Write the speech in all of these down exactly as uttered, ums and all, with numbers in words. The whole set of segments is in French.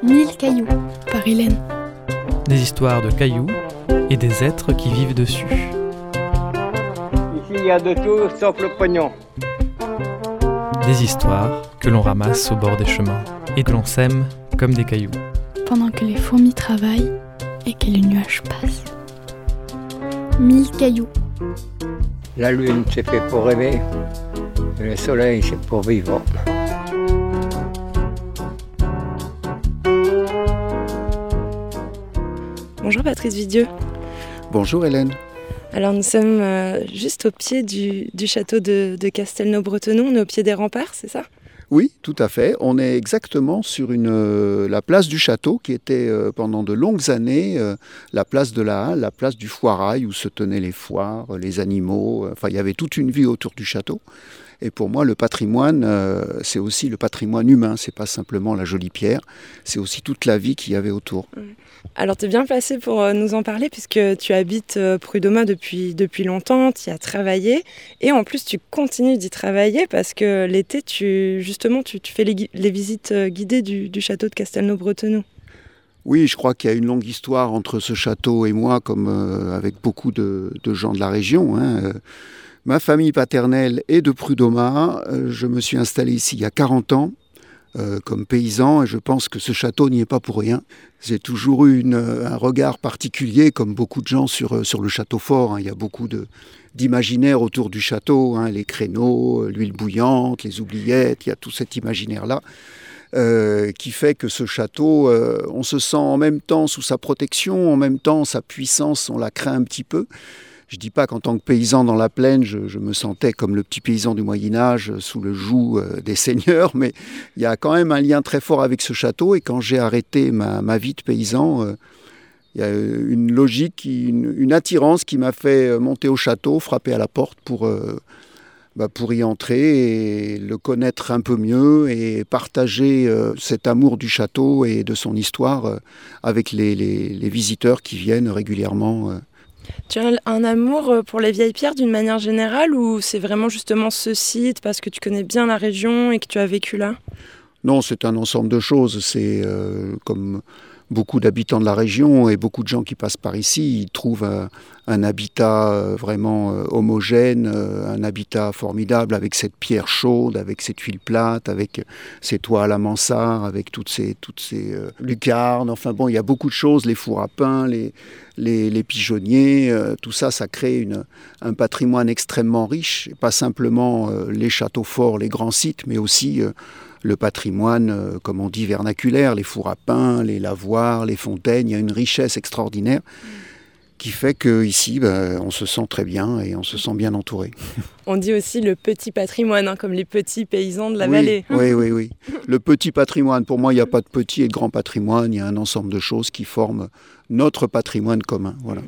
Mille cailloux, par Hélène. Des histoires de cailloux et des êtres qui vivent dessus. Ici, il y a de tout sauf le pognon. Des histoires que l'on ramasse au bord des chemins et que l'on sème comme des cailloux. Pendant que les fourmis travaillent et que les nuages passent. Mille cailloux. La lune, c'est fait pour rêver. Et le soleil, c'est pour vivre. Bonjour Patrice Vidieu. Bonjour Hélène. Alors nous sommes euh, juste au pied du, du château de, de Castelnau-Bretonnon, on est au pied des remparts, c'est ça ? Oui, tout à fait. On est exactement sur une, euh, la place du château qui était euh, pendant de longues années euh, la place de la Halle, la place du foirail où se tenaient les foires, les animaux. Euh, enfin, il y avait toute une vie autour du château. Et pour moi, le patrimoine, euh, c'est aussi le patrimoine humain. C'est pas simplement la jolie pierre, c'est aussi toute la vie qu'il y avait autour. Alors, tu es bien placé pour nous en parler puisque tu habites Prud'Homas depuis, depuis longtemps, tu y as travaillé et en plus, tu continues d'y travailler parce que l'été, tu, justement, tu, tu fais les, les visites guidées du, du château de Castelnau-Bretonnon. Oui, je crois qu'il y a une longue histoire entre ce château et moi, comme euh, avec beaucoup de, de gens de la région, hein. Ma famille paternelle est de Prud'Homas. Je me suis installé ici il y a quarante ans euh, comme paysan et je pense que ce château n'y est pas pour rien. J'ai toujours eu une, un regard particulier, comme beaucoup de gens, sur, sur le château fort. Hein. Il y a beaucoup de, d'imaginaire autour du château, hein, les créneaux, l'huile bouillante, les oubliettes, il y a tout cet imaginaire-là. Euh, qui fait que ce château, euh, on se sent en même temps sous sa protection, en même temps sa puissance, on la craint un petit peu. Je ne dis pas qu'en tant que paysan dans la plaine, je, je me sentais comme le petit paysan du Moyen-Âge sous le joug euh, des seigneurs, mais il y a quand même un lien très fort avec ce château. Et quand j'ai arrêté ma, ma vie de paysan, euh, il y a une logique, une, une attirance qui m'a fait monter au château, frapper à la porte pour, euh, bah, pour y entrer et le connaître un peu mieux et partager euh, cet amour du château et de son histoire euh, avec les, les, les visiteurs qui viennent régulièrement. Euh, Tu as un amour pour les vieilles pierres d'une manière générale ou c'est vraiment justement ce site parce que tu connais bien la région et que tu as vécu là ? Non, c'est un ensemble de choses. C'est euh, comme beaucoup d'habitants de la région et beaucoup de gens qui passent par ici, ils trouvent un, un habitat vraiment euh, homogène, euh, un habitat formidable avec cette pierre chaude, avec cette huile plate, avec ces toits à la mansarde, avec toutes ces, toutes ces euh, lucarnes. Enfin bon, il y a beaucoup de choses, les fours à pain, les, les, les pigeonniers, euh, tout ça, ça crée une, un patrimoine extrêmement riche. Et pas simplement euh, les châteaux forts, les grands sites, mais aussi euh, le patrimoine, euh, comme on dit, vernaculaire, les fours à pain, les lavoirs, les fontaines. Il y a une richesse extraordinaire qui fait qu'ici, ben, on se sent très bien et on se sent bien entouré. On dit aussi le petit patrimoine, hein, comme les petits paysans de la oui, vallée. Oui, oui, oui. Le petit patrimoine, pour moi, il n'y a pas de petit et de grand patrimoine. Il y a un ensemble de choses qui forment notre patrimoine commun. Voilà.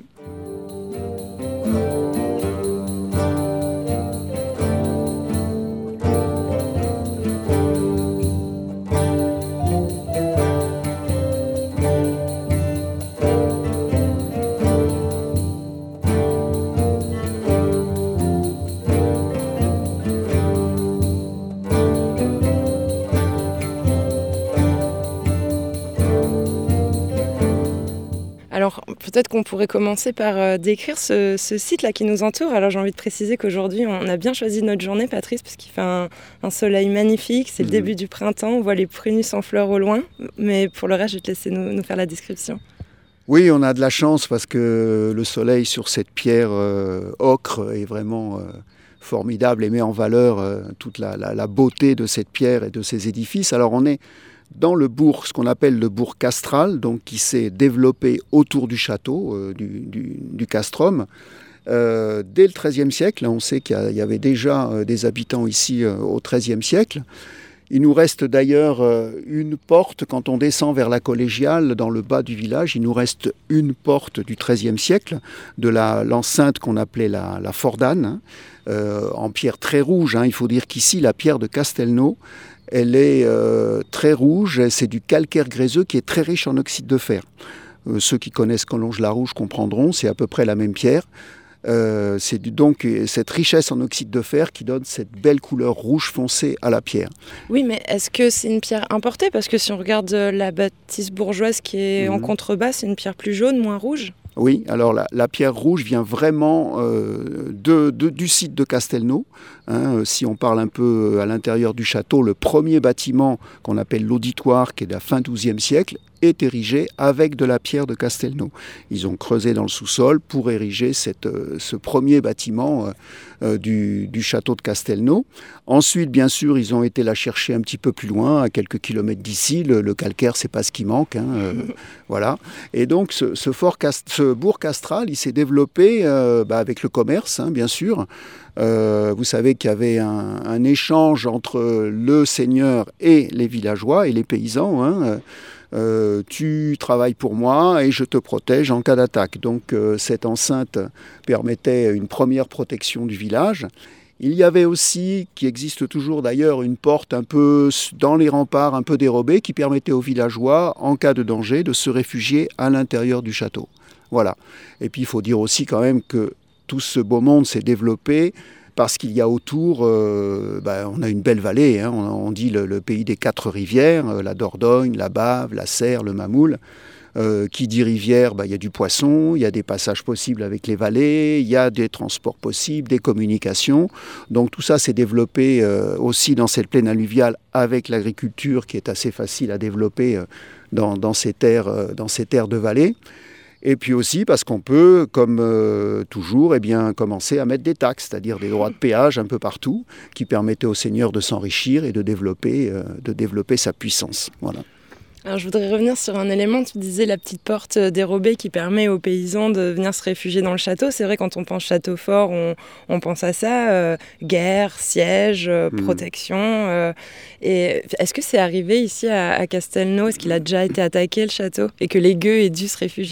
Alors peut-être qu'on pourrait commencer par euh, décrire ce, ce site-là qui nous entoure. Alors j'ai envie de préciser qu'aujourd'hui on a bien choisi notre journée, Patrice, parce qu'il fait un, un soleil magnifique, c'est mmh. le début du printemps, on voit les prunus en fleurs au loin, mais pour le reste je vais te laisser nous, nous faire la description. Oui, on a de la chance parce que le soleil sur cette pierre euh, ocre est vraiment euh, formidable et met en valeur euh, toute la, la, la beauté de cette pierre et de ces édifices. Alors on est dans le bourg, ce qu'on appelle le bourg castral, donc qui s'est développé autour du château, euh, du, du, du castrum. Euh, dès le treizième siècle, on sait qu'il y avait déjà euh, des habitants ici euh, au treizième siècle. Il nous reste d'ailleurs euh, une porte, quand on descend vers la collégiale, dans le bas du village, il nous reste une porte du treizième siècle, de la, l'enceinte qu'on appelait la, la Fordane, hein, euh, en pierre très rouge. Hein. Il faut dire qu'ici, la pierre de Castelnau, elle est euh, très rouge, c'est du calcaire gréseux qui est très riche en oxyde de fer. Euh, ceux qui connaissent Collonges-la-Rouge comprendront, c'est à peu près la même pierre. Euh, c'est donc cette richesse en oxyde de fer qui donne cette belle couleur rouge foncé à la pierre. Oui, mais est-ce que c'est une pierre importée ? Parce que si on regarde la bâtisse bourgeoise qui est mmh. en contrebas, c'est une pierre plus jaune, moins rouge ? Oui, alors la, la pierre rouge vient vraiment euh, de, de, du site de Castelnau. Hein, si on parle un peu à l'intérieur du château, le premier bâtiment qu'on appelle l'auditoire, qui est de la fin douzième siècle, est érigé avec de la pierre de Castelnau. Ils ont creusé dans le sous-sol pour ériger cette, euh, ce premier bâtiment euh, euh, du, du château de Castelnau. Ensuite, bien sûr, ils ont été la chercher un petit peu plus loin, à quelques kilomètres d'ici. Le, le calcaire, c'est pas ce qui manque. Hein, euh, voilà. Et donc, ce, ce, fort cast- ce bourg castral, il s'est développé euh, bah, avec le commerce, hein, bien sûr. Euh, vous savez qu'il y avait un, un échange entre le seigneur et les villageois et les paysans. Hein. Euh, tu travailles pour moi et je te protège en cas d'attaque. Donc euh, cette enceinte permettait une première protection du village. Il y avait aussi, qui existe toujours d'ailleurs, une porte un peu dans les remparts, un peu dérobée, qui permettait aux villageois, en cas de danger, de se réfugier à l'intérieur du château. Voilà. Et puis il faut dire aussi quand même que tout ce beau monde s'est développé parce qu'il y a autour, euh, bah, on a une belle vallée, hein, on, on dit le, le pays des quatre rivières, euh, la Dordogne, la Bave, la Serre, le Mamoul. Euh, qui dit rivière, bah, y a du poisson, il y a des passages possibles avec les vallées, il y a des transports possibles, des communications. Donc tout ça s'est développé euh, aussi dans cette plaine alluviale avec l'agriculture qui est assez facile à développer euh, dans, dans, ces terres, euh, dans ces terres de vallée. Et puis aussi parce qu'on peut, comme euh, toujours, eh bien, commencer à mettre des taxes, c'est-à-dire des droits de péage un peu partout, qui permettaient aux seigneurs de s'enrichir et de développer, euh, de développer sa puissance. Voilà. Alors, je voudrais revenir sur un élément, tu disais la petite porte dérobée qui permet aux paysans de venir se réfugier dans le château. C'est vrai, quand on pense château fort, on, on pense à ça, euh, guerre, siège, euh, mmh. protection. Euh, et est-ce que c'est arrivé ici à, à Castelnau ? Est-ce qu'il a déjà été attaqué, le château, et que les gueux aient dû se réfugier ?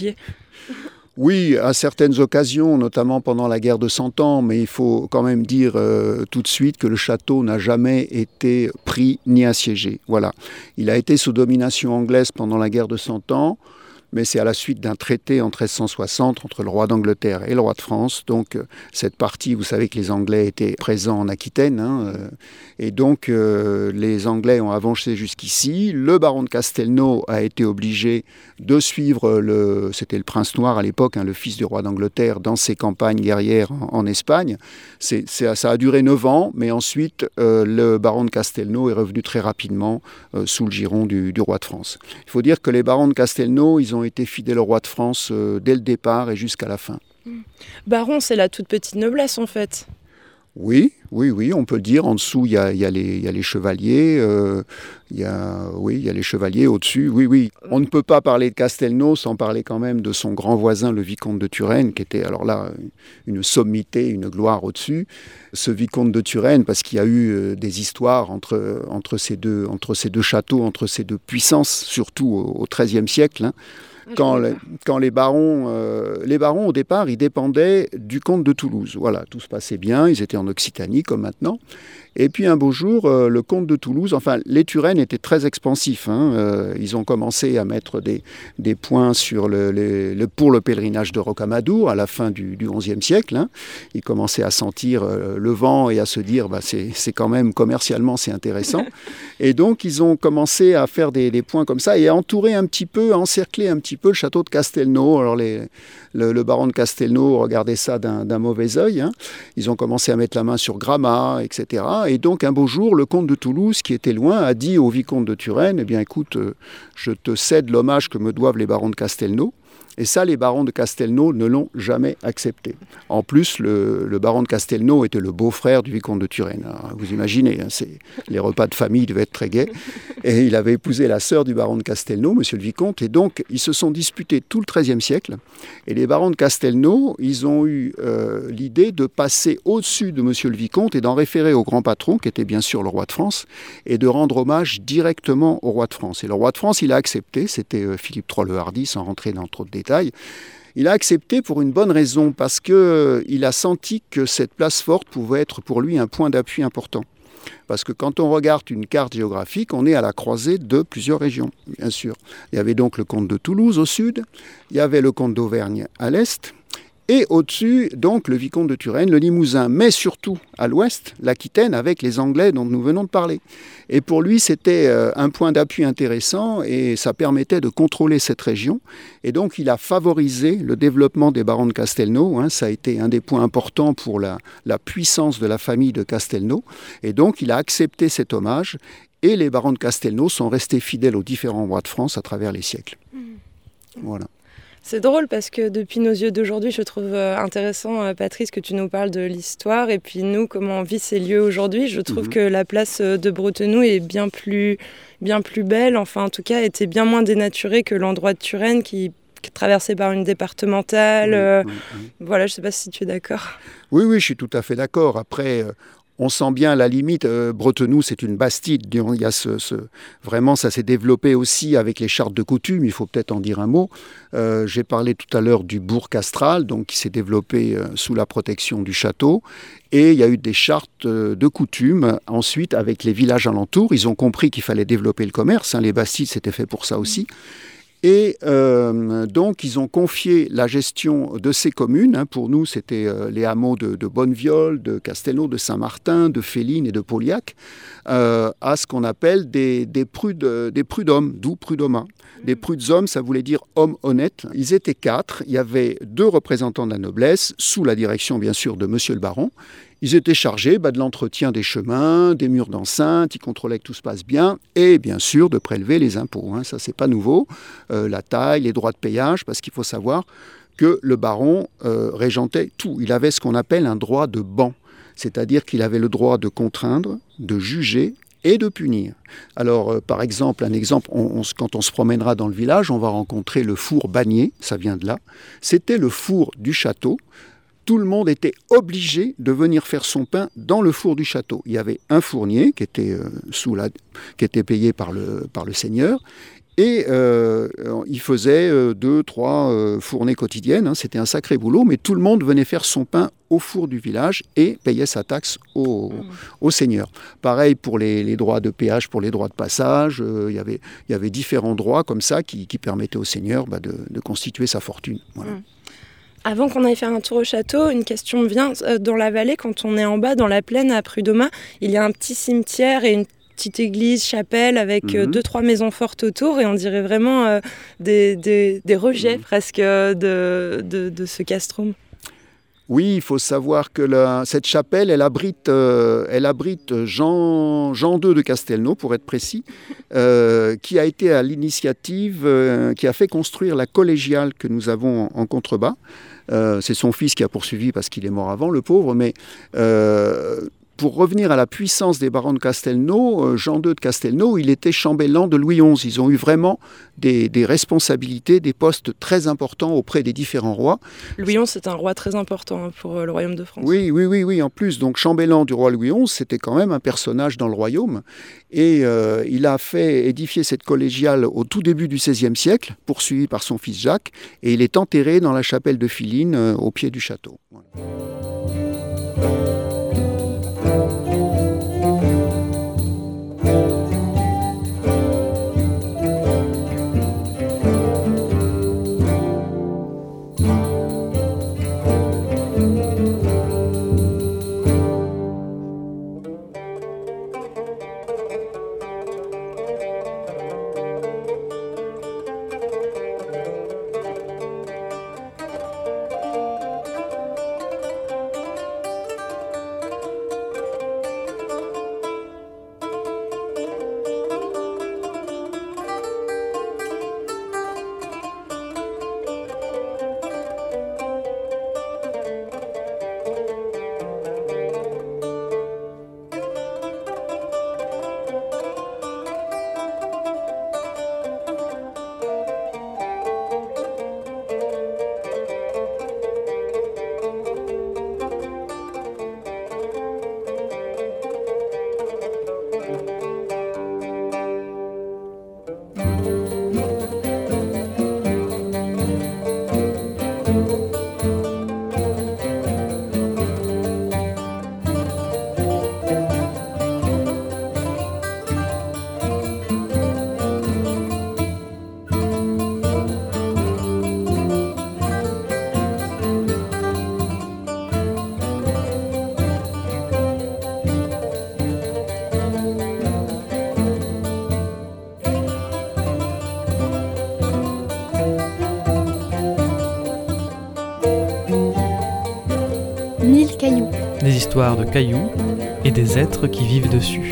Oui, à certaines occasions, notamment pendant la guerre de Cent Ans, mais il faut quand même dire euh, tout de suite que le château n'a jamais été pris ni assiégé. Voilà. Il a été sous domination anglaise pendant la guerre de Cent Ans, mais c'est à la suite d'un traité en treize cent soixante entre le roi d'Angleterre et le roi de France. Donc euh, cette partie, vous savez que les Anglais étaient présents en Aquitaine, hein, euh, et donc euh, les Anglais ont avancé jusqu'ici. Le baron de Castelnau a été obligé de suivre, le, c'était le prince noir à l'époque, hein, le fils du roi d'Angleterre, dans ses campagnes guerrières en, en Espagne. C'est, c'est, ça a duré neuf ans, mais ensuite euh, le baron de Castelnau est revenu très rapidement euh, sous le giron du, du roi de France. Il faut dire que les barons de Castelnau, ils ont été fidèles au roi de France euh, dès le départ et jusqu'à la fin. Baron, c'est la toute petite noblesse en fait. Oui, oui, oui, on peut le dire. En dessous, il y a, il y a, les, il y a les chevaliers. Euh, il y a, oui, il y a les chevaliers au-dessus. Oui, oui. On ne peut pas parler de Castelnau sans parler quand même de son grand voisin, le vicomte de Turenne, qui était alors là une sommité, une gloire au-dessus. Ce vicomte de Turenne, parce qu'il y a eu euh, des histoires entre, entre, ces deux, entre ces deux châteaux, entre ces deux puissances, surtout au XIIIe siècle. Hein. Quand les, quand les barons, euh, les barons au départ, ils dépendaient du comte de Toulouse. Voilà, tout se passait bien, ils étaient en Occitanie comme maintenant. Et puis un beau jour, euh, le comte de Toulouse, enfin les Turenne étaient très expansifs. Hein, euh, ils ont commencé à mettre des, des points sur le, les, le, pour le pèlerinage de Rocamadour à la fin du, du onzième siècle. Hein. Ils commençaient à sentir euh, le vent et à se dire, bah, c'est, c'est quand même commercialement c'est intéressant. Et donc ils ont commencé à faire des, des points comme ça et à entourer un petit peu, à encercler un petit peu le château de Castelnau. Alors les, le, le baron de Castelnau regardait ça d'un, d'un mauvais œil. Hein. Ils ont commencé à mettre la main sur Gramat, et cetera. Et donc, un beau jour, le comte de Toulouse, qui était loin, a dit au vicomte de Turenne, « Eh bien, écoute, euh, je te cède l'hommage que me doivent les barons de Castelnau. » Et ça, les barons de Castelnau ne l'ont jamais accepté. En plus, le, le baron de Castelnau était le beau-frère du vicomte de Turenne. Alors, vous imaginez, hein, c'est, les repas de famille devaient être très gais. Et il avait épousé la sœur du baron de Castelnau, monsieur le vicomte. Et donc, ils se sont disputés tout le treizième siècle. Et les barons de Castelnau, ils ont eu euh, l'idée de passer au-dessus de monsieur le vicomte et d'en référer au grand patron, qui était bien sûr le roi de France, et de rendre hommage directement au roi de France. Et le roi de France, il a accepté. C'était euh, Philippe trois le Hardi, sans rentrer dans trop de détails. Il a accepté pour une bonne raison, parce qu'il euh, a senti que cette place forte pouvait être pour lui un point d'appui important. Parce que quand on regarde une carte géographique, on est à la croisée de plusieurs régions, bien sûr. Il y avait donc le comte de Toulouse au sud, il y avait le comte d'Auvergne à l'est, Et au-dessus, donc, le vicomte de Turenne, le Limousin, mais surtout à l'ouest, l'Aquitaine, avec les Anglais dont nous venons de parler. Et pour lui, c'était euh, un point d'appui intéressant et ça permettait de contrôler cette région. Et donc, il a favorisé le développement des barons de Castelnau. Hein, ça a été un des points importants pour la, la puissance de la famille de Castelnau. Et donc, il a accepté cet hommage. Et les barons de Castelnau sont restés fidèles aux différents rois de France à travers les siècles. Mmh. Voilà. C'est drôle parce que depuis nos yeux d'aujourd'hui, je trouve intéressant, Patrice, que tu nous parles de l'histoire et puis nous, comment on vit ces lieux aujourd'hui. Je trouve mmh. que la place de Bretenoux est bien plus, bien plus belle, enfin en tout cas était bien moins dénaturée que l'endroit de Turenne qui, qui est traversé par une départementale. Oui, euh, oui, oui. Voilà, je ne sais pas si tu es d'accord. Oui, oui, je suis tout à fait d'accord. Après... Euh... On sent bien la limite, euh, Bretenoux c'est une bastide, il y a ce, ce, vraiment ça s'est développé aussi avec les chartes de coutume, il faut peut-être en dire un mot. Euh, j'ai parlé tout à l'heure du bourg castral, donc qui s'est développé euh, sous la protection du château, et il y a eu des chartes euh, de coutume ensuite avec les villages alentours, ils ont compris qu'il fallait développer le commerce, hein, les bastides c'était fait pour ça aussi. Et euh, donc, ils ont confié la gestion de ces communes, hein, pour nous, c'était euh, les hameaux de, de Bonneviole, de Castelnau, de Saint-Martin, de Féline et de Pauliac, euh, à ce qu'on appelle des, des, prudes, des prud'hommes, d'où prud'hommes. Des prud'hommes, ça voulait dire hommes honnêtes. Ils étaient quatre, il y avait deux représentants de la noblesse, sous la direction, bien sûr, de monsieur le baron. Ils étaient chargés bah, de l'entretien des chemins, des murs d'enceinte, ils contrôlaient que tout se passe bien, et bien sûr de prélever les impôts. Hein, ça, c'est pas nouveau. Euh, la taille, les droits de payage, parce qu'il faut savoir que le baron euh, régentait tout. Il avait ce qu'on appelle un droit de ban, c'est-à-dire qu'il avait le droit de contraindre, de juger et de punir. Alors, euh, par exemple, un exemple, on, on, quand on se promènera dans le village, on va rencontrer le four Bagné, ça vient de là. C'était le four du château. Tout le monde était obligé de venir faire son pain dans le four du château. Il y avait un fournier qui était, euh, sous la, qui était payé par le, par le seigneur et euh, il faisait euh, deux, trois euh, fournées quotidiennes. Hein, c'était un sacré boulot, mais tout le monde venait faire son pain au four du village et payait sa taxe au, mmh. au seigneur. Pareil pour les, les droits de péage, pour les droits de passage. Euh, il y avait, il y avait différents droits comme ça qui, qui permettaient au seigneur bah, de, de constituer sa fortune. Voilà. Mmh. Avant qu'on aille faire un tour au château, une question me vient. Dans la vallée, quand on est en bas, dans la plaine à Prud'homme, il y a un petit cimetière et une petite église, chapelle avec mmh. deux, trois maisons fortes autour et on dirait vraiment euh, des, des, des rejets mmh. presque de, de, de ce castrum. Oui, il faut savoir que la, cette chapelle, elle abrite, euh, elle abrite Jean, Jean deux de Castelnau, pour être précis, euh, qui a été à l'initiative, euh, qui a fait construire la collégiale que nous avons en, en contrebas. Euh, c'est son fils qui a poursuivi parce qu'il est mort avant, le pauvre, mais... Euh, Pour revenir à la puissance des barons de Castelnau, Jean deux de Castelnau, il était chambellan de Louis onze. Ils ont eu vraiment des, des responsabilités, des postes très importants auprès des différents rois. Louis onze, c'est un roi très important pour le royaume de France. Oui, oui, oui, oui. En plus, donc chambellan du roi Louis onze, c'était quand même un personnage dans le royaume. Et euh, il a fait édifier cette collégiale au tout début du seizième siècle, poursuivi par son fils Jacques. Et il est enterré dans la chapelle de Philine, euh, au pied du château. Voilà. histoires de cailloux et des êtres qui vivent dessus.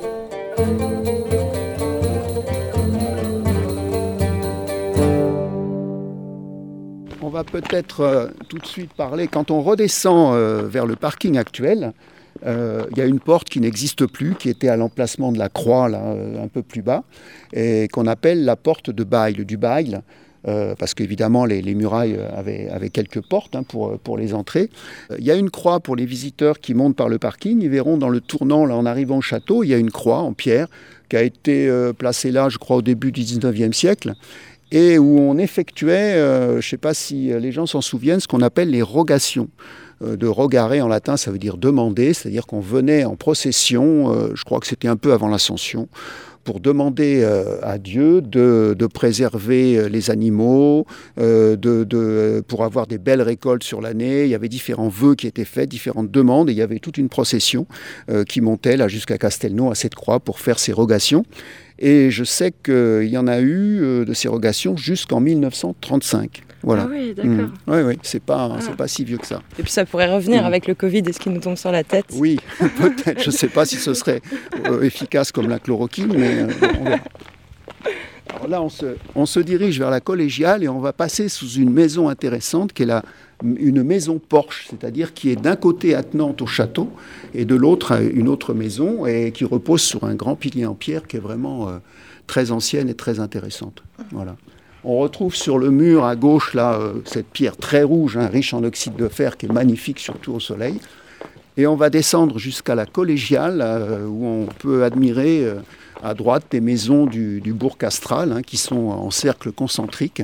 On va peut-être euh, tout de suite parler, quand on redescend euh, vers le parking actuel, il euh, y a une porte qui n'existe plus, qui était à l'emplacement de la croix, là, euh, un peu plus bas, et qu'on appelle la porte de Bail, du Bail, euh, parce qu'évidemment les, les murailles avaient, avaient quelques portes hein, pour, pour les entrées. Il y a une croix pour les visiteurs qui montent par le parking. Ils verront dans le tournant, là, en arrivant au château, il y a une croix en pierre qui a été euh, placée là, je crois, au début du dix-neuvième siècle, et où on effectuait, euh, je ne sais pas si les gens s'en souviennent, ce qu'on appelle les rogations. Euh, de rogare en latin, ça veut dire demander, c'est-à-dire qu'on venait en procession, euh, je crois que c'était un peu avant l'Ascension, pour demander euh, à Dieu de, de préserver les animaux, euh, de, de, pour avoir des belles récoltes sur l'année. Il y avait différents vœux qui étaient faits, différentes demandes, et il y avait toute une procession euh, qui montait là jusqu'à Castelnau, à cette croix, pour faire ces rogations. Et je sais qu'il y en a eu euh, de ces rogations jusqu'en mille neuf cent trente-cinq. Voilà. Ah oui, d'accord. Mmh. Oui, oui, c'est pas, ah. c'est pas si vieux que ça. Et puis ça pourrait revenir mmh. avec le Covid et ce qui nous tombe sur la tête. Oui, peut-être. Je ne sais pas si ce serait euh, efficace comme la chloroquine, mais euh, on verra. Alors là, on se, on se dirige vers la collégiale et on va passer sous une maison intéressante qui est la, une maison porche, c'est-à-dire qui est d'un côté attenante au château et de l'autre une autre maison et qui repose sur un grand pilier en pierre qui est vraiment euh, très ancienne et très intéressante. Voilà. On retrouve sur le mur à gauche là, euh, cette pierre très rouge, hein, riche en oxyde de fer, qui est magnifique surtout au soleil. Et on va descendre jusqu'à la collégiale euh, où on peut admirer euh, à droite des maisons du, du bourg castral hein, qui sont en cercle concentrique.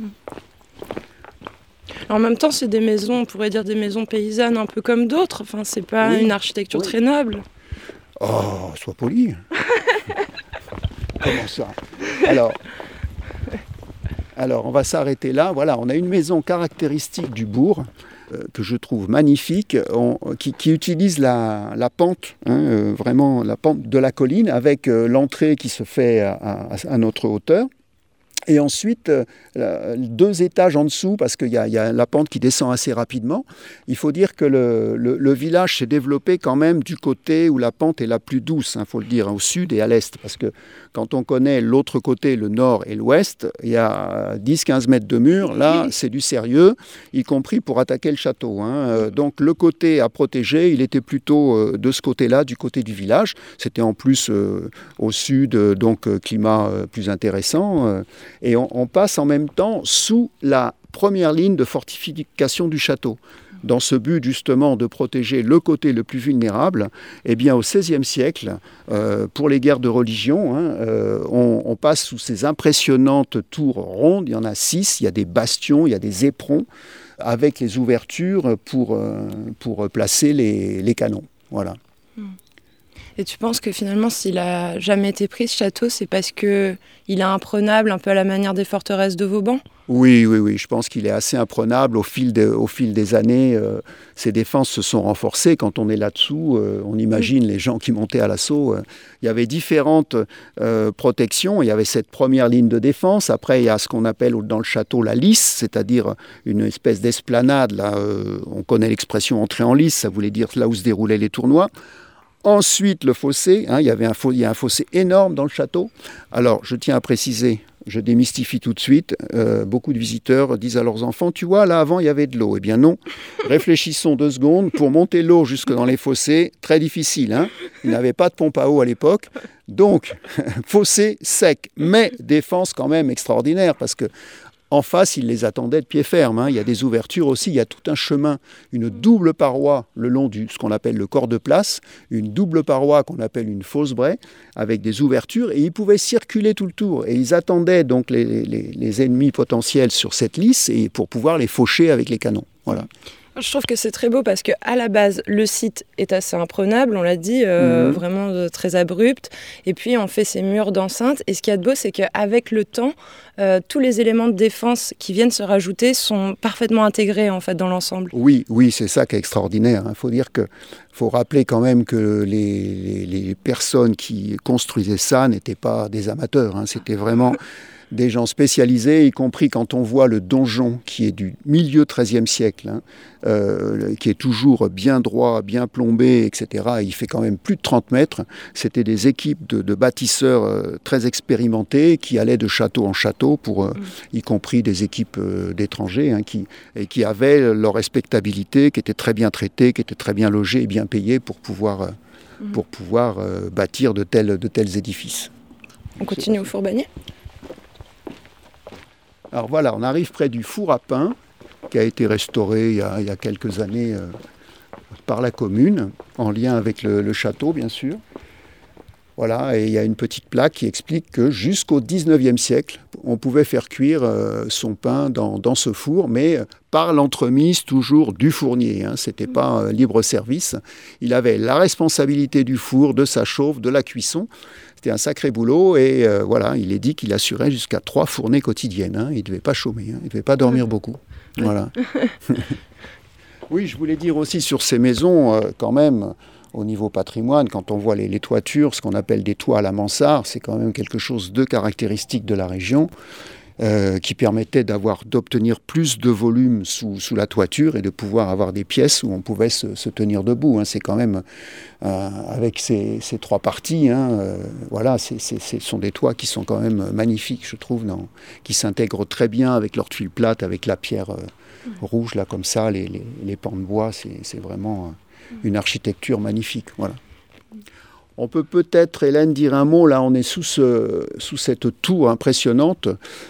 En même temps, c'est des maisons, on pourrait dire des maisons paysannes un peu comme d'autres. Enfin, c'est pas oui, une architecture oui. très noble. Oh, sois poli. Comment ça ? Alors... Alors, on va s'arrêter là. Voilà, on a une maison caractéristique du bourg euh, que je trouve magnifique, on, qui, qui utilise la, la pente, hein, euh, vraiment la pente de la colline, avec euh, l'entrée qui se fait à, à, à notre hauteur. Et ensuite, euh, deux étages en dessous, parce qu'il y a, y a la pente qui descend assez rapidement. Il faut dire que le, le, le village s'est développé quand même du côté où la pente est la plus douce, il hein, faut le dire, au sud et à l'est. Parce que quand on connaît l'autre côté, le nord et l'ouest, il y a dix à quinze mètres de mur. Là, c'est du sérieux, y compris pour attaquer le château. Hein. Donc le côté à protéger, il était plutôt de ce côté-là, du côté du village. C'était en plus euh, au sud, donc climat euh, plus intéressant. Euh, Et on, on passe en même temps sous la première ligne de fortification du château. Dans ce but justement de protéger le côté le plus vulnérable, eh bien, au seizième siècle, euh, pour les guerres de religion, hein, euh, on, on passe sous ces impressionnantes tours rondes. Il y en a six, il y a des bastions, il y a des éperons, avec les ouvertures pour, euh, pour placer les, les canons. Voilà. Et tu penses que finalement, s'il n'a jamais été pris, ce château, c'est parce qu'il est imprenable, un peu à la manière des forteresses de Vauban ? Oui, oui, oui. Je pense qu'il est assez imprenable. Au fil, de, au fil des années, euh, ses défenses se sont renforcées. Quand on est là-dessous, euh, on imagine mmh. les gens qui montaient à l'assaut. Euh, il y avait différentes euh, protections. Il y avait cette première ligne de défense. Après, il y a ce qu'on appelle dans le château la lice, c'est-à-dire une espèce d'esplanade. Là, euh, on connaît l'expression « entrer en lice », ça voulait dire là où se déroulaient les tournois. Ensuite, le fossé, hein, il y avait un, il y a un fossé énorme dans le château. Alors, je tiens à préciser, je démystifie tout de suite, euh, beaucoup de visiteurs disent à leurs enfants, tu vois, là avant, il y avait de l'eau. Eh bien non, réfléchissons deux secondes, pour monter l'eau jusque dans les fossés, très difficile. Hein, il n'y avait pas de pompe à eau à l'époque. Donc, fossé sec, mais défense quand même extraordinaire, parce que en face, il les attendait de pied ferme. Hein. Il y a des ouvertures aussi, il y a tout un chemin, une double paroi le long de ce qu'on appelle le corps de place, une double paroi qu'on appelle une fausse braie, avec des ouvertures, et ils pouvaient circuler tout le tour. Et ils attendaient donc les, les, les ennemis potentiels sur cette lice et pour pouvoir les faucher avec les canons. Voilà. Je trouve que c'est très beau parce qu'à la base, le site est assez imprenable, on l'a dit, euh, mmh. vraiment euh, très abrupt. Et puis, on fait ces murs d'enceinte. Et ce qu'il y a de beau, c'est qu'avec le temps, euh, tous les éléments de défense qui viennent se rajouter sont parfaitement intégrés en fait, dans l'ensemble. Oui, oui, c'est ça qui est extraordinaire. Il hein. faut dire que, faut rappeler quand même que les, les, les personnes qui construisaient ça n'étaient pas des amateurs. Hein. C'était vraiment... des gens spécialisés, y compris quand on voit le donjon qui est du milieu treizième siècle, hein, euh, qui est toujours bien droit, bien plombé, et cetera. Il fait quand même plus de trente mètres. C'était des équipes de, de bâtisseurs euh, très expérimentés qui allaient de château en château, pour, euh, mmh. y compris des équipes euh, d'étrangers, hein, qui, et qui avaient leur respectabilité, qui étaient très bien traités, qui étaient très bien logés et bien payés pour pouvoir, euh, mmh. pour pouvoir euh, bâtir de tels, de tels édifices. On continue au Four-Bagné ? Alors voilà, on arrive près du four à pain, qui a été restauré il y a, il y a quelques années euh, par la commune, en lien avec le, le château, bien sûr. Voilà, et il y a une petite plaque qui explique que jusqu'au dix-neuvième siècle, on pouvait faire cuire euh, son pain dans, dans ce four, mais par l'entremise toujours du fournier. Hein, c'était pas un libre service. Il avait la responsabilité du four, de sa chauffe, de la cuisson. C'était un sacré boulot, et euh, voilà, il est dit qu'il assurait jusqu'à trois fournées quotidiennes. Hein. Il ne devait pas chômer, hein. Il ne devait pas dormir beaucoup. Voilà. Oui, je voulais dire aussi sur ces maisons, euh, quand même, au niveau patrimoine, quand on voit les, les toitures, ce qu'on appelle des toits à la mansarde, c'est quand même quelque chose de caractéristique de la région, euh, qui permettait d'avoir, d'obtenir plus de volume sous, sous la toiture et de pouvoir avoir des pièces où on pouvait se, se tenir debout. Hein. C'est quand même, euh, avec ces, ces trois parties, hein, euh, voilà, c'est, c'est, ce sont des toits qui sont quand même magnifiques, je trouve, non, qui s'intègrent très bien avec leur tuile plate, avec la pierre euh, rouge, là, comme ça, les, les, les pans de bois, c'est, c'est vraiment euh, une architecture magnifique, voilà. On peut peut-être, Hélène, dire un mot, là on est sous, ce, sous cette tour impressionnante,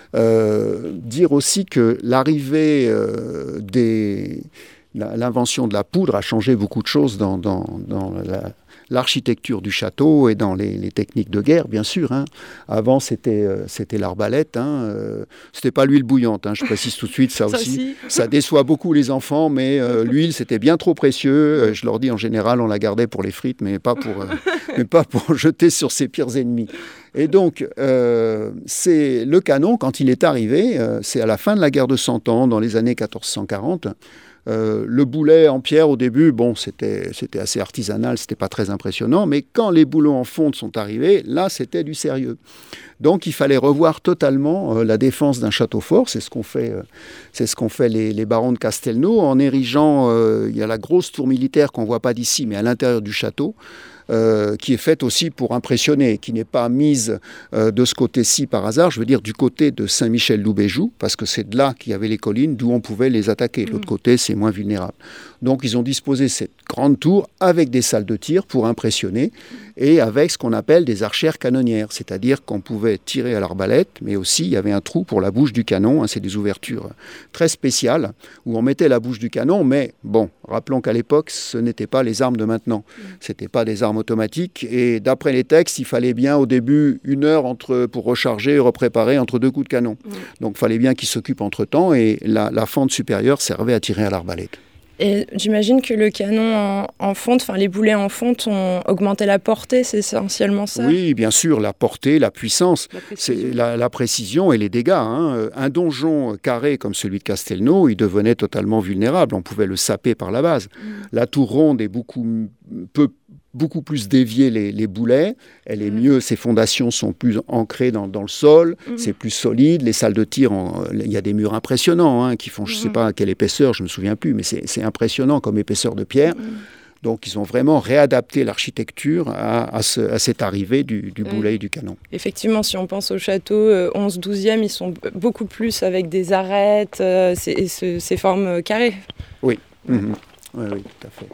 euh, dire aussi que l'arrivée euh, des... L'invention de la poudre a changé beaucoup de choses dans, dans, dans la, l'architecture du château et dans les, les techniques de guerre, bien sûr. Hein. Avant, c'était, euh, c'était l'arbalète. Hein. Euh, c'était pas l'huile bouillante, hein, je précise tout de suite. Ça, ça aussi, aussi. Ça déçoit beaucoup les enfants, mais euh, l'huile, c'était bien trop précieux. Euh, je leur dis, en général, on la gardait pour les frites, mais pas pour, euh, mais pas pour jeter sur ses pires ennemis. Et donc, euh, c'est le canon, quand il est arrivé, euh, c'est à la fin de la guerre de Cent Ans, dans les années quatorze cent quarante. Euh, le boulet en pierre, au début, bon, c'était, c'était assez artisanal, c'était pas très impressionnant, mais quand les bouleaux en fonte sont arrivés, là, c'était du sérieux. Donc, il fallait revoir totalement euh, la défense d'un château fort. C'est ce qu'ont fait, euh, c'est ce qu'ont fait les, les barons de Castelnau, en érigeant, euh, il y a la grosse tour militaire qu'on voit pas d'ici, mais à l'intérieur du château, Euh, qui est faite aussi pour impressionner, qui n'est pas mise euh, de ce côté-ci par hasard, je veux dire du côté de Saint-Michel-d'Oubéjou, parce que c'est de là qu'il y avait les collines, d'où on pouvait les attaquer. De l'autre côté, c'est moins vulnérable. Donc, ils ont disposé cette grande tour avec des salles de tir pour impressionner, et avec ce qu'on appelle des archères canonnières, c'est-à-dire qu'on pouvait tirer à l'arbalète, mais aussi il y avait un trou pour la bouche du canon, hein, c'est des ouvertures très spéciales, où on mettait la bouche du canon, mais bon, rappelons qu'à l'époque, ce n'étaient pas les armes de maintenant, ce n'étaient pas des armes automatique, et d'après les textes, il fallait bien au début une heure entre, pour recharger et repréparer entre deux coups de canon. Mmh. Donc il fallait bien qu'ils s'occupent entre-temps, et la, la fente supérieure servait à tirer à l'arbalète. Et j'imagine que le canon en, en fonte, enfin les boulets en fonte ont augmenté la portée, c'est essentiellement ça ? Oui, bien sûr, la portée, la puissance, la précision, c'est la, la précision et les dégâts. Hein. Un donjon carré comme celui de Castelnau, il devenait totalement vulnérable, on pouvait le saper par la base. Mmh. La tour ronde est beaucoup peu beaucoup plus dévier les, les boulets, elle est mieux, ses fondations sont plus ancrées dans, dans le sol, mmh. c'est plus solide, les salles de tir, il y a des murs impressionnants hein, qui font, je ne sais pas à quelle épaisseur, je ne me souviens plus, mais c'est, c'est impressionnant comme épaisseur de pierre. Mmh. Donc ils ont vraiment réadapté l'architecture à, à, ce, à cette arrivée du, du boulet mmh. et du canon. Effectivement, si on pense au château euh, onze douzième, ils sont beaucoup plus avec des arêtes, euh, ces, ces, ces formes carrées. Oui. Mmh. oui, oui, tout à fait.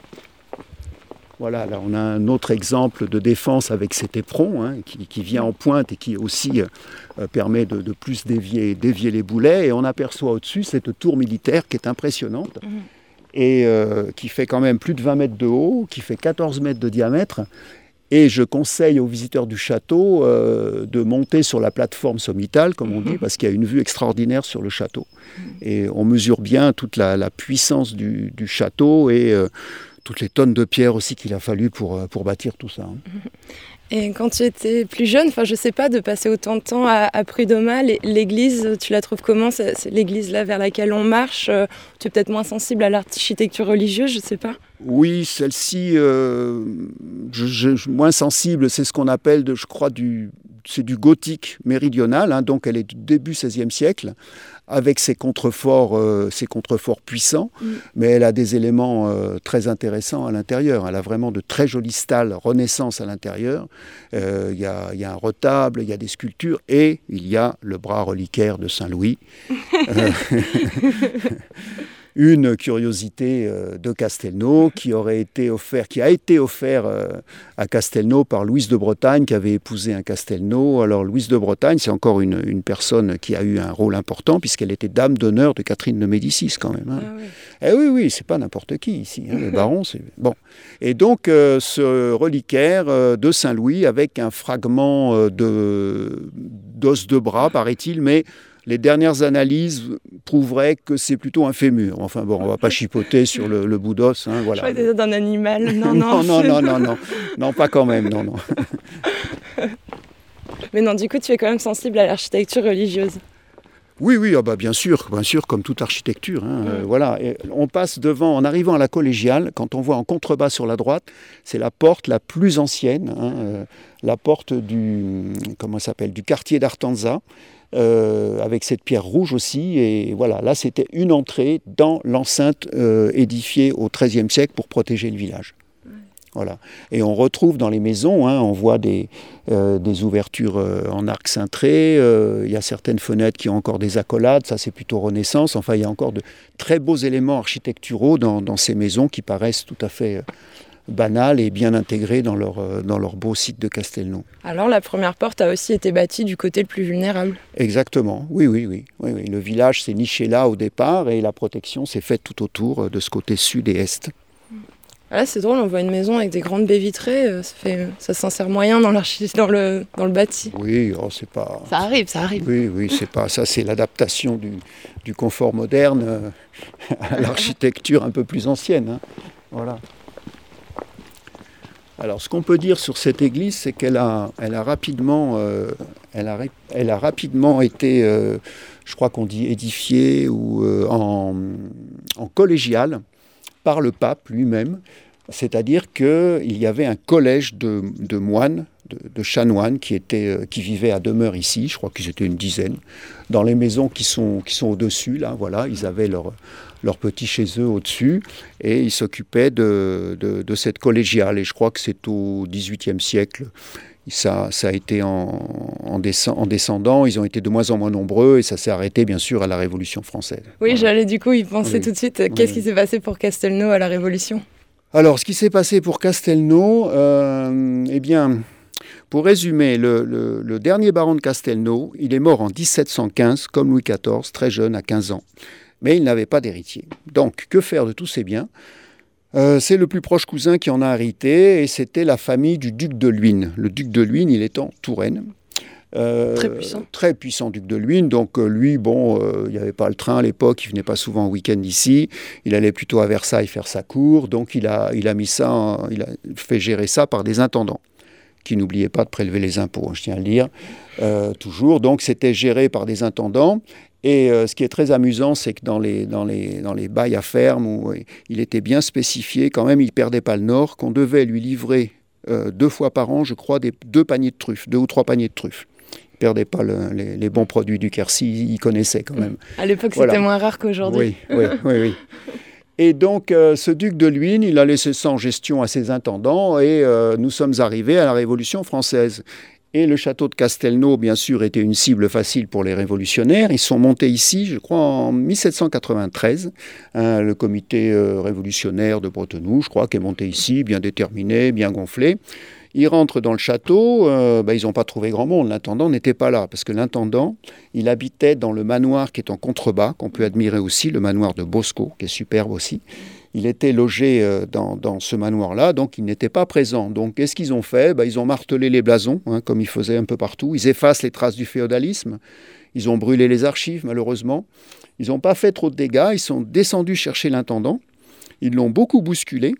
Voilà, là on a un autre exemple de défense avec cet éperon hein, qui, qui vient en pointe et qui aussi euh, permet de, de plus dévier, dévier les boulets. Et on aperçoit au-dessus cette tour militaire qui est impressionnante mmh. et euh, qui fait quand même plus de vingt mètres de haut, qui fait quatorze mètres de diamètre. Et je conseille aux visiteurs du château euh, de monter sur la plateforme sommitale, comme on dit, parce qu'il y a une vue extraordinaire sur le château. Et on mesure bien toute la, la puissance du, du château et euh, toutes les tonnes de pierres aussi qu'il a fallu pour, pour bâtir tout ça. Et quand tu étais plus jeune, enfin je sais pas, de passer autant de temps à, à Prud'Homas, l'église, tu la trouves comment ? C'est, c'est l'église là vers laquelle on marche. Tu es peut-être moins sensible à l'architecture religieuse, je sais pas. Oui, celle-ci, euh, je, je, moins sensible, c'est ce qu'on appelle, de, je crois, du, c'est du gothique méridional, hein, donc elle est du début seizième siècle, avec ses contreforts, euh, ses contreforts puissants, mm. mais elle a des éléments euh, très intéressants à l'intérieur. Elle a vraiment de très jolies stalles Renaissance à l'intérieur. Il euh, y, y a un retable, il y a des sculptures, et il y a le bras reliquaire de Saint-Louis. euh, Une curiosité euh, de Castelnau qui aurait été offert, qui a été offert euh, à Castelnau par Louise de Bretagne, qui avait épousé un Castelnau. Alors Louise de Bretagne, c'est encore une, une personne qui a eu un rôle important, puisqu'elle était dame d'honneur de Catherine de Médicis quand même. Hein. Ah oui. Eh oui, oui, c'est pas n'importe qui ici. Hein, le baron, c'est bon. Et donc euh, ce reliquaire euh, de Saint-Louis avec un fragment euh, de d'os de bras, paraît-il, mais les dernières analyses prouveraient que c'est plutôt un fémur. Enfin bon, on ne va pas chipoter sur le, le bout d'os. Hein, voilà. Je crois que c'était d'un animal. Non, non, non, non, non, non, non, pas quand même, non, non. Mais non, du coup, tu es quand même sensible à l'architecture religieuse. Oui, oui, ah bah bien sûr, bien sûr, comme toute architecture. Hein, mmh. euh, voilà. Et on passe devant, en arrivant à la collégiale, quand on voit en contrebas sur la droite, c'est la porte la plus ancienne, hein, euh, la porte du, comment ça s'appelle, du quartier d'Artanza. Euh, avec cette pierre rouge aussi, et voilà, là c'était une entrée dans l'enceinte euh, édifiée au treizième siècle pour protéger le village. Ouais. Voilà. Et on retrouve dans les maisons, hein, on voit des, euh, des ouvertures euh, en arc cintré, il euh, y a certaines fenêtres qui ont encore des accolades, ça c'est plutôt Renaissance, enfin il y a encore de très beaux éléments architecturaux dans, dans ces maisons qui paraissent tout à fait... Euh, banales et bien intégrées dans leur, euh, dans leur beau site de Castelnau. Alors la première porte a aussi été bâtie du côté le plus vulnérable. Exactement, oui, oui, oui. oui, oui. Le village s'est niché là au départ et la protection s'est faite tout autour de ce côté sud et est. Là c'est drôle, on voit une maison avec des grandes baies vitrées, ça, fait, ça s'insère moyen dans, dans, le, dans le bâti. Oui, oh, c'est pas... Ça arrive, ça arrive. Oui, oui, c'est pas ça, c'est l'adaptation du, du confort moderne euh, à l'architecture un peu plus ancienne. Hein. Voilà. Alors, ce qu'on peut dire sur cette église, c'est qu'elle a, elle a, rapidement, euh, elle a, elle a rapidement été, euh, je crois qu'on dit édifiée ou, euh, en, en collégiale par le pape lui-même. C'est-à-dire qu'il y avait un collège de, de moines, de, de chanoines qui, étaient, qui vivaient à demeure ici, je crois qu'ils étaient une dizaine, dans les maisons qui sont, qui sont au-dessus, là, voilà, ils avaient leur... leur petit chez eux au-dessus, et ils s'occupaient de, de, de cette collégiale. Et je crois que c'est au dix-huitième siècle. Ça, ça a été en, en, descend, en descendant, ils ont été de moins en moins nombreux, et ça s'est arrêté, bien sûr, à la Révolution française. Oui, voilà. J'allais du coup y penser oui. tout de suite. Qu'est-ce oui. qui s'est passé pour Castelnau à la Révolution ? Alors, ce qui s'est passé pour Castelnau, euh, eh bien... Pour résumer, le, le, le dernier baron de Castelnau, il est mort en dix-sept cent quinze, comme Louis quatorze, très jeune, à quinze ans. Mais il n'avait pas d'héritier. Donc, que faire de tous ces biens ? euh, C'est le plus proche cousin qui en a hérité, et c'était la famille du duc de Luynes. Le duc de Luynes, il est en Touraine. Euh, très puissant. Très puissant duc de Luynes. Donc euh, lui, bon, euh, il n'y avait pas le train à l'époque, il venait pas souvent en week-end ici. Il allait plutôt à Versailles faire sa cour. Donc il a, il a mis ça, en, il a fait gérer ça par des intendants, qui n'oubliaient pas de prélever les impôts, je tiens à le dire, euh, toujours. Donc c'était géré par des intendants. Et euh, ce qui est très amusant, c'est que dans les, dans les, dans les bails à ferme, où euh, il était bien spécifié, quand même il ne perdait pas le nord, qu'on devait lui livrer euh, deux fois par an, je crois, des, deux paniers de truffes, deux ou trois paniers de truffes. Il ne perdait pas le, les, les bons produits du Quercy, il connaissait quand même. À l'époque, voilà. C'était moins rare qu'aujourd'hui. Oui, oui, oui, oui. Et donc, euh, ce duc de Luynes, il a laissé ça en gestion à ses intendants, et euh, nous sommes arrivés à la Révolution française. Et le château de Castelnau, bien sûr, était une cible facile pour les révolutionnaires. Ils sont montés ici, je crois, en dix-sept cent quatre-vingt-treize. Hein, le comité euh, révolutionnaire de Bretenoux, je crois, qui est monté ici, bien déterminé, bien gonflé. Ils rentrent dans le château, euh, ben, ils n'ont pas trouvé grand monde. L'intendant n'était pas là, parce que l'intendant, il habitait dans le manoir qui est en contrebas, qu'on peut admirer aussi, le manoir de Bosco, qui est superbe aussi. Il était logé euh, dans, dans ce manoir-là, donc il n'était pas présent. Donc qu'est-ce qu'ils ont fait ? Ben, ils ont martelé les blasons, hein, comme ils faisaient un peu partout. Ils effacent les traces du féodalisme. Ils ont brûlé les archives, malheureusement. Ils n'ont pas fait trop de dégâts. Ils sont descendus chercher l'intendant. Ils l'ont beaucoup bousculé.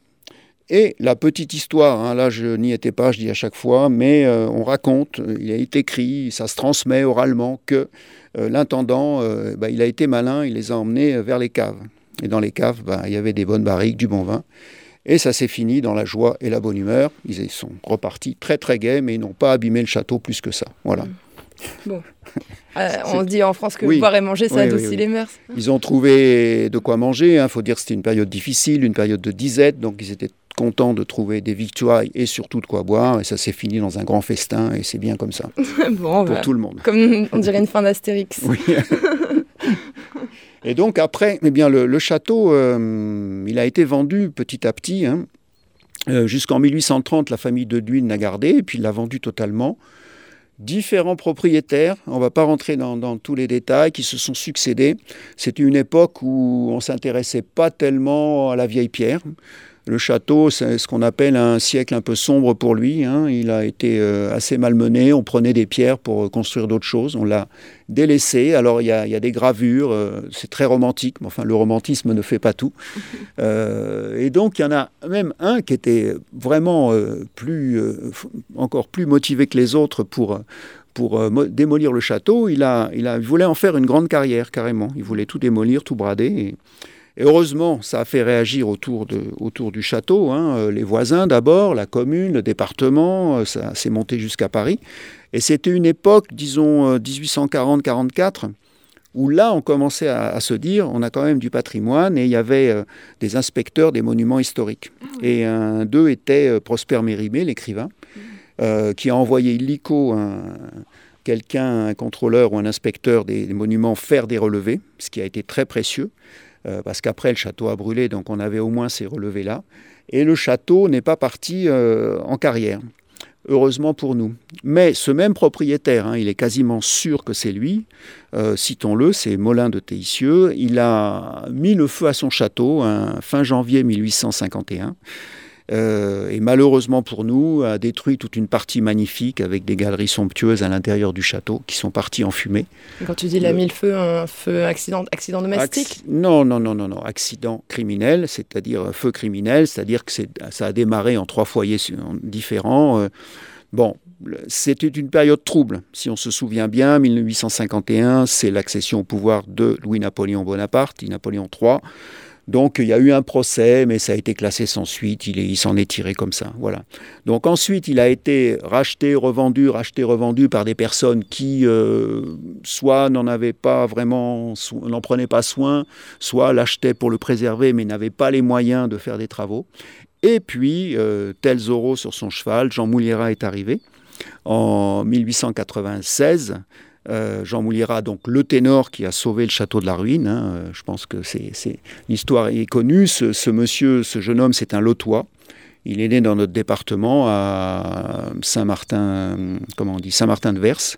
Et la petite histoire, hein, là je n'y étais pas, je dis à chaque fois, mais euh, on raconte, il est écrit, ça se transmet oralement, que euh, l'intendant, euh, bah, il a été malin, il les a emmenés vers les caves. Et dans les caves, bah, il y avait des bonnes barriques, du bon vin. Et ça s'est fini dans la joie et la bonne humeur. Ils sont repartis très très gais, mais ils n'ont pas abîmé le château plus que ça. Voilà. Bon. Euh, on dit en France que oui. boire et manger, ça oui, adoucit oui, oui. les mœurs. Ils ont trouvé de quoi manger. Il hein. faut dire que c'était une période difficile, une période de disette. Donc ils étaient contents de trouver des victuailles et surtout de quoi boire. Et ça s'est fini dans un grand festin. Et c'est bien comme ça. Bon, pour bah, tout le monde. Comme on dirait une fin d'Astérix. Oui. Et donc après, eh bien, le, le château, euh, il a été vendu petit à petit. Hein. Euh, jusqu'en mille huit cent trente, la famille de Duyn l'a gardé. Et puis il l'a vendu totalement. Différents propriétaires, on ne va pas rentrer dans, dans tous les détails, qui se sont succédés. C'était une époque où on ne s'intéressait pas tellement à la vieille pierre. Le château, c'est ce qu'on appelle un siècle un peu sombre pour lui. Hein. Il a été euh, assez malmené. On prenait des pierres pour construire d'autres choses. On l'a délaissé. Alors, il y a, il y a des gravures. Euh, c'est très romantique. Mais enfin, le romantisme ne fait pas tout. Euh, et donc, il y en a même un qui était vraiment euh, plus, euh, encore plus motivé que les autres pour... pour euh, démolir le château. Il, a, il, a, il voulait en faire une grande carrière, carrément. Il voulait tout démolir, tout brader. Et, et heureusement, ça a fait réagir autour, de, autour du château. Hein. Les voisins d'abord, la commune, le département, ça s'est monté jusqu'à Paris. Et c'était une époque, disons, dix-huit cent quarante quarante-quatre, où là, on commençait à, à se dire, on a quand même du patrimoine, et il y avait euh, des inspecteurs des monuments historiques. Ah oui. Et un d'eux était euh, Prosper Mérimée, l'écrivain, mmh. euh, qui a envoyé illico un... quelqu'un, un contrôleur ou un inspecteur des, des monuments faire des relevés, ce qui a été très précieux, euh, parce qu'après le château a brûlé, donc on avait au moins ces relevés-là. Et le château n'est pas parti euh, en carrière, heureusement pour nous. Mais ce même propriétaire, hein, il est quasiment sûr que c'est lui, euh, citons-le, c'est Molin de Théissieux, il a mis le feu à son château hein, fin janvier mille huit cent cinquante et un. Euh, et malheureusement pour nous, a détruit toute une partie magnifique avec des galeries somptueuses à l'intérieur du château qui sont parties en fumée. Quand tu dis il a mis le feu, un feu accident, accident domestique Acc- Non, non, non, non, non, accident criminel, c'est-à-dire feu criminel, c'est-à-dire que c'est, ça a démarré en trois foyers différents. Euh, bon, c'était une période trouble, si on se souvient bien. mille huit cent cinquante et un, c'est l'accession au pouvoir de Louis-Napoléon Bonaparte, dit Napoléon trois. Donc il y a eu un procès, mais ça a été classé sans suite, il, est, il s'en est tiré comme ça. Voilà. Donc ensuite, il a été racheté, revendu, racheté, revendu par des personnes qui euh, soit n'en avaient pas vraiment, n'en prenaient pas soin, soit l'achetaient pour le préserver, mais n'avaient pas les moyens de faire des travaux. Et puis, euh, tel Zorro sur son cheval, Jean Mouliéra est arrivé en mille huit cent quatre-vingt-seize. Euh, Jean Mouliéra, donc le ténor qui a sauvé le château de la ruine. Hein, euh, je pense que c'est, c'est, l'histoire est connue. Ce, ce monsieur, ce jeune homme, c'est un Lotois. Il est né dans notre département à Saint-Martin, comment on dit, Saint-Martin-de-Vers,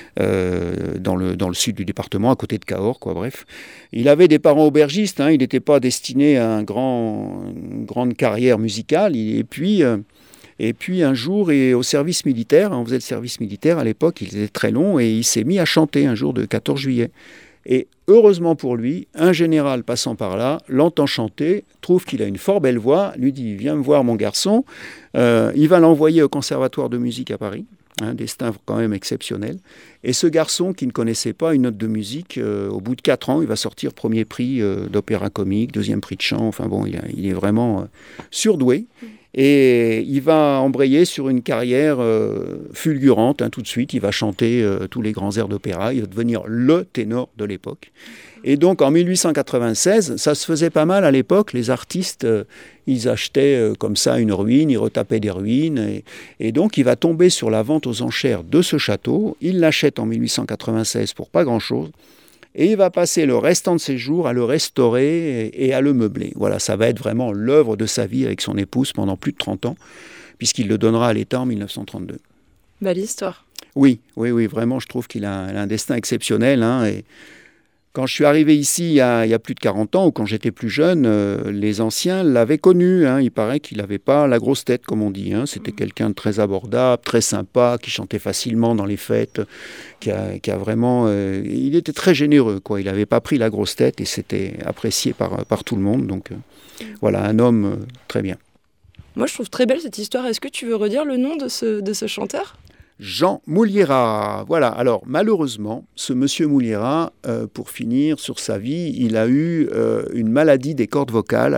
euh, dans, le, dans le sud du département, à côté de Cahors, quoi, bref. Il avait des parents aubergistes. Hein, il n'était pas destiné à un grand, une grande carrière musicale. Et puis... Euh, Et puis un jour, et au service militaire, on faisait le service militaire à l'époque, il était très long, et il s'est mis à chanter un jour de quatorze juillet. Et heureusement pour lui, un général passant par là l'entend chanter, trouve qu'il a une fort belle voix, lui dit « Viens me voir mon garçon ». Euh, il va l'envoyer au Conservatoire de musique à Paris, un destin quand même exceptionnel. Et ce garçon qui ne connaissait pas une note de musique, euh, au bout de quatre ans, il va sortir premier prix euh, d'opéra comique, deuxième prix de chant, enfin bon, il, a, il est vraiment euh, surdoué. Et il va embrayer sur une carrière euh, fulgurante, hein, tout de suite. Il va chanter euh, tous les grands airs d'opéra. Il va devenir le ténor de l'époque. Et donc, en mille huit cent quatre-vingt-seize, ça se faisait pas mal à l'époque. Les artistes, euh, ils achetaient euh, comme ça une ruine, ils retapaient des ruines. Et, et donc, il va tomber sur la vente aux enchères de ce château. Il l'achète en mille huit cent quatre-vingt-seize pour pas grand-chose. Et il va passer le restant de ses jours à le restaurer et à le meubler. Voilà, ça va être vraiment l'œuvre de sa vie avec son épouse pendant plus de trente ans, puisqu'il le donnera à l'État en mille neuf cent trente-deux. Belle histoire. Oui, oui, oui, vraiment, je trouve qu'il a un, un destin exceptionnel. Hein, et quand je suis arrivé ici il y a, il y a plus de quarante ans, ou quand j'étais plus jeune, euh, les anciens l'avaient connu. Hein, il paraît qu'il n'avait pas la grosse tête, comme on dit. Hein, c'était mmh. quelqu'un de très abordable, très sympa, qui chantait facilement dans les fêtes, qui a, qui a vraiment... Euh, il était très généreux, quoi. Il n'avait pas pris la grosse tête et c'était apprécié par, par tout le monde. Donc euh, mmh. voilà, un homme euh, très bien. Moi, je trouve très belle cette histoire. Est-ce que tu veux redire le nom de ce, de ce chanteur ? Jean Mouliéra. Voilà, alors malheureusement, ce monsieur Mouliéra, euh, pour finir sur sa vie, il a eu euh, une maladie des cordes vocales à la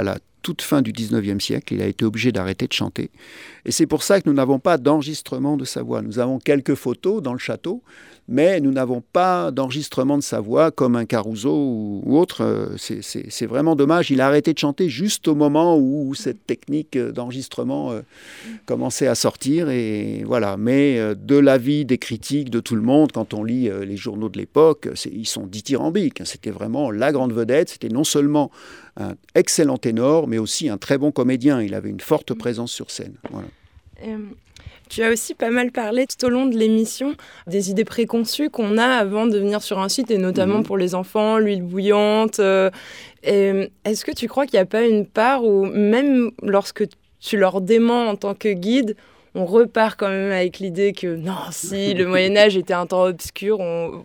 toute fin du dix-neuvième siècle. Il a été obligé d'arrêter de chanter. Et c'est pour ça que nous n'avons pas d'enregistrement de sa voix. Nous avons quelques photos dans le château, mais nous n'avons pas d'enregistrement de sa voix comme un Caruso ou, ou autre. C'est, c'est, c'est vraiment dommage. Il a arrêté de chanter juste au moment où cette technique d'enregistrement euh, commençait à sortir. Et voilà. Mais euh, de l'avis des critiques, de tout le monde, quand on lit euh, les journaux de l'époque, c'est, ils sont dithyrambiques. C'était vraiment la grande vedette. C'était non seulement un excellent ténor, mais aussi un très bon comédien. Il avait une forte présence sur scène. Voilà. Euh... Tu as aussi pas mal parlé tout au long de l'émission des idées préconçues qu'on a avant de venir sur un site, et notamment mmh. pour les enfants, l'huile bouillante. Euh, et est-ce que tu crois qu'il n'y a pas une part où, même lorsque tu leur déments en tant que guide, on repart quand même avec l'idée que non, si le Moyen-Âge était un temps obscur, on...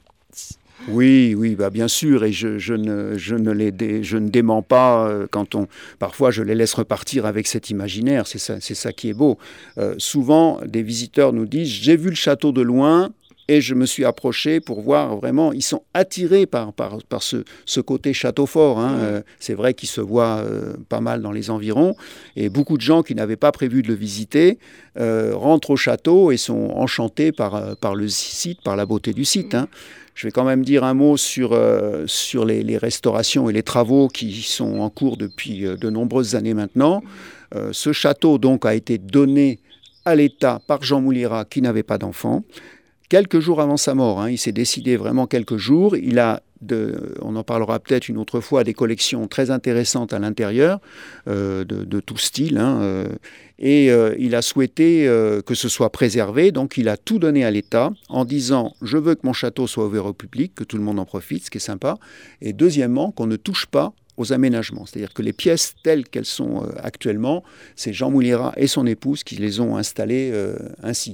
Oui, oui, bah bien sûr, et je, je, ne, je, ne les dé, je ne dément pas euh, quand on... Parfois, je les laisse repartir avec cet imaginaire, c'est ça, c'est ça qui est beau. Euh, souvent, des visiteurs nous disent « j'ai vu le château de loin » et je me suis approché pour voir vraiment... Ils sont attirés par, par, par ce, ce côté château fort. Hein. Euh, c'est vrai qu'il se voit euh, pas mal dans les environs, et beaucoup de gens qui n'avaient pas prévu de le visiter euh, rentrent au château et sont enchantés par, par le site, par la beauté du site. Hein. Je vais quand même dire un mot sur, euh, sur les, les restaurations et les travaux qui sont en cours depuis euh, de nombreuses années maintenant. Euh, ce château donc a été donné à l'État par Jean Moulira, qui n'avait pas d'enfant, quelques jours avant sa mort. Hein. Il s'est décidé vraiment quelques jours. Il a, de, on en parlera peut-être une autre fois, des collections très intéressantes à l'intérieur, euh, de, de tout style. Hein, euh, Et euh, il a souhaité euh, que ce soit préservé, donc il a tout donné à l'État en disant « je veux que mon château soit ouvert au public, que tout le monde en profite », ce qui est sympa. Et deuxièmement, qu'on ne touche pas aux aménagements. C'est-à-dire que les pièces telles qu'elles sont euh, actuellement, c'est Jean Moulira et son épouse qui les ont installées euh, ainsi.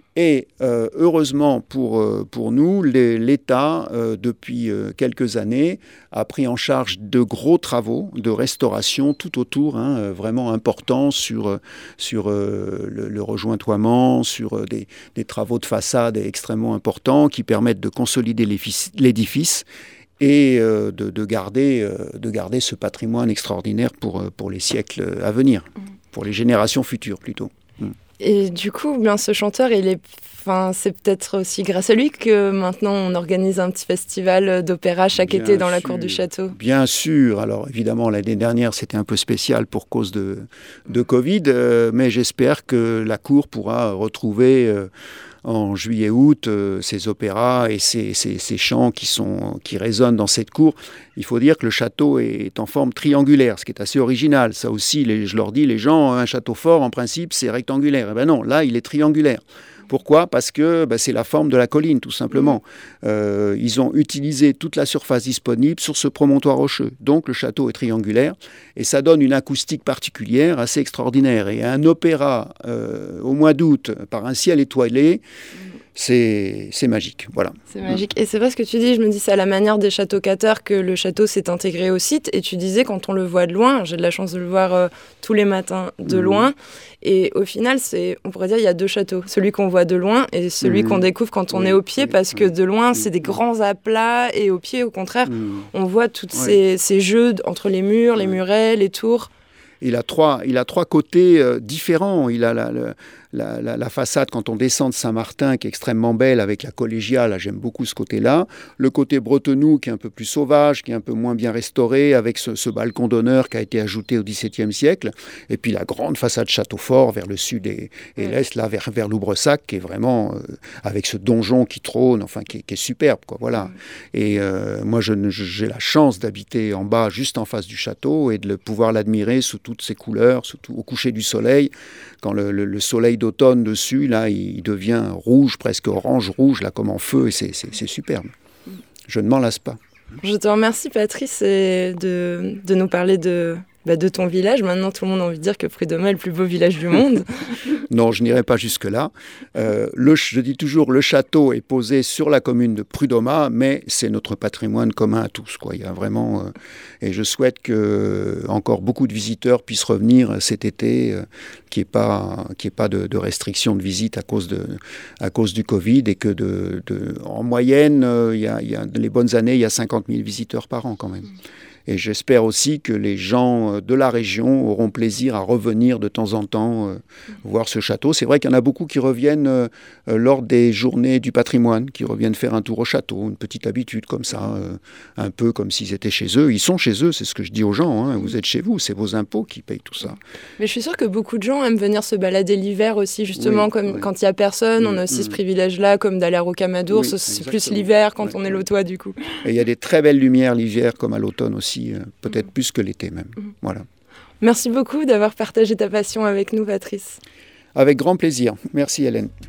Et euh, heureusement pour, euh, pour nous, les, l'État, euh, depuis euh, quelques années, a pris en charge de gros travaux de restauration tout autour, hein, vraiment importants sur, sur euh, le, le rejointoiement, sur euh, des, des travaux de façade extrêmement importants qui permettent de consolider l'édifice et euh, de, de, garder, euh, de garder ce patrimoine extraordinaire pour, pour les siècles à venir, pour les générations futures plutôt. Et du coup, bien, ce chanteur, il est, enfin, c'est peut-être aussi grâce à lui que maintenant on organise un petit festival d'opéra chaque bien été dans sûr, la cour du château. Bien sûr. Alors évidemment, l'année dernière, c'était un peu spécial pour cause de, de Covid, euh, mais j'espère que la cour pourra retrouver euh, en juillet-août euh, ces opéras et ces, ces, ces chants qui, sont, qui résonnent dans cette cour. Il faut dire que le château est en forme triangulaire, ce qui est assez original. Ça aussi, les, je leur dis, les gens, un château fort, en principe, c'est rectangulaire. Eh bien non, là, il est triangulaire. Pourquoi ? Parce que bah, c'est la forme de la colline, tout simplement. Euh, ils ont utilisé toute la surface disponible sur ce promontoire rocheux. Donc, le château est triangulaire et ça donne une acoustique particulière assez extraordinaire. Et un opéra euh, au mois d'août par un ciel étoilé, c'est, c'est magique, voilà. C'est magique. Et c'est vrai ce que tu dis, je me dis, c'est à la manière des châteaux Quateurs que le château s'est intégré au site. Et tu disais, quand on le voit de loin, j'ai de la chance de le voir euh, tous les matins de mmh. loin. Et au final, c'est, on pourrait dire, il y a deux châteaux. Celui qu'on voit de loin et celui mmh. qu'on découvre quand on oui, est au pied, oui, parce oui, que de loin, oui, c'est des grands aplats. Et au pied, au contraire, mmh. on voit tous oui. ces, ces jeux entre les murs, les murets, les tours. Il a trois, il a trois côtés euh, différents. Il a la, la, la, la, la façade, quand on descend de Saint-Martin, qui est extrêmement belle, avec la collégiale, là, j'aime beaucoup ce côté-là. Le côté Bretenoux, qui est un peu plus sauvage, qui est un peu moins bien restauré, avec ce, ce balcon d'honneur qui a été ajouté au XVIIe siècle. Et puis la grande façade Château-Fort, vers le sud et, et ouais. l'est, là, vers, vers Loubresac, qui est vraiment, euh, avec ce donjon qui trône, enfin, qui, qui est superbe, quoi, voilà. Ouais. Et euh, moi, je, je, j'ai la chance d'habiter en bas, juste en face du château, et de le, pouvoir l'admirer sous toutes ses couleurs, surtout au coucher du soleil, quand le, le, le soleil d'automne dessus, là, il devient rouge, presque orange-rouge, là, comme en feu, et c'est, c'est, c'est superbe. Je ne m'en lasse pas. Je te remercie, Patrice, de, de nous parler de, bah, de ton village. Maintenant, tout le monde a envie de dire que Prud'homme est le plus beau village du monde. Non, je n'irai pas jusque-là. Euh, le, je dis toujours, le château est posé sur la commune de Prud'homme, mais c'est notre patrimoine commun à tous, quoi. Il y a vraiment, euh, et je souhaite que euh, encore beaucoup de visiteurs puissent revenir cet été, euh, qu'il n'y ait pas, qu'il n'y ait pas de, de restrictions de visite à cause, de, à cause du Covid, et que de, de, en moyenne, euh, il y a, il y a les bonnes années, il y a cinquante mille visiteurs par an quand même. Et j'espère aussi que les gens de la région auront plaisir à revenir de temps en temps euh, voir ce château. C'est vrai qu'il y en a beaucoup qui reviennent euh, lors des journées du patrimoine, qui reviennent faire un tour au château, une petite habitude comme ça, euh, un peu comme s'ils étaient chez eux. Ils sont chez eux, c'est ce que je dis aux gens, hein. Vous êtes chez vous, c'est vos impôts qui payent tout ça. Mais je suis sûre que beaucoup de gens aiment venir se balader l'hiver aussi, justement, Oui, comme oui. quand il n'y a personne. Mmh, on a aussi mmh. ce privilège-là, comme d'aller à Rocamadour, Oui, c'est exactement. plus l'hiver quand Ouais, on est ouais. lotois du coup. Et il y a des très belles lumières l'hiver comme à l'automne aussi, euh, peut-être plus que l'été même. Mmh. Voilà. Merci beaucoup d'avoir partagé ta passion avec nous, Patrice. Avec grand plaisir. Merci Hélène.